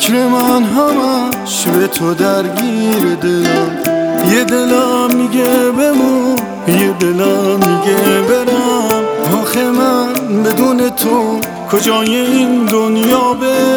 فکر من همش به تو درگیر دلم، یه دلم میگه بمون، یه دلم میگه برم. آخه من بدون تو کجای این دنیا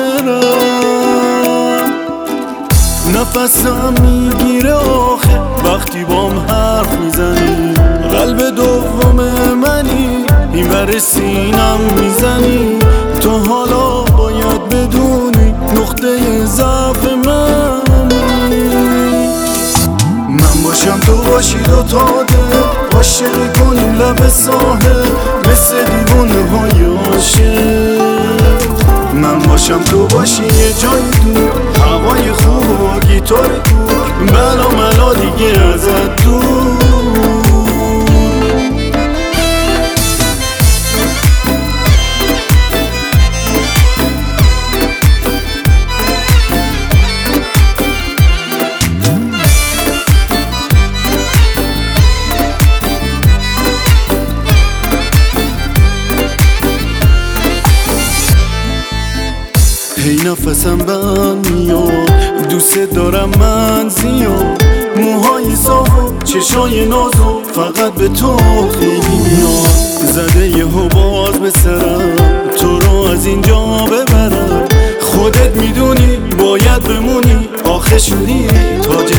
برم؟ نفسم میگیره آخه وقتی بام حرف میزنی، قلب دوم منی این بر سینم میزنی. تو حالا باید بدونی نقطه ضعف منی. من باشم تو باشی دوتا دل، عاشقی کنیم لب ساحل مثل دیوونه های عاشق. من باشم تو باشی یه جای دور، هوای خوب و گیتار کور، بلا ملا دیگه ازت دور. هی نفسم بند میاد، دوست دارم من زیاد، موهای صاف و چشای نازو فقط به تو خیلی میاد. زده یهو باز به سرم تو رو از اینجا ببرم، خودت میدونی باید بمونی، آخه شدی تاج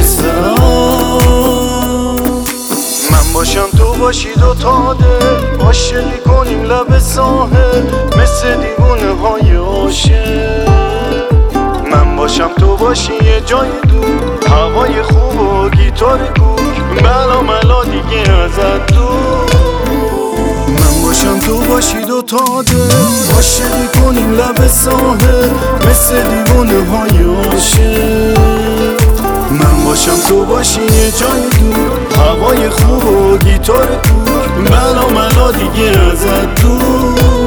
سرم. من باشم تو باشی دوتا دل، عاشقی کنیم لب ساحل مثل دیوونه های عاشق. من باشم تو باشی یه جای دور، هوای خوب و گیتار گوش، بلا ملا دیگه ازت دور. من باشم تو باشی دوتا دل، عاشقی کنیم لب ساحل مثل دیوونه های عاشق. من باشم تو باشی یه جای دور، هوای خوب و گیتار گوش، بلا ملا دیگه ازت دور.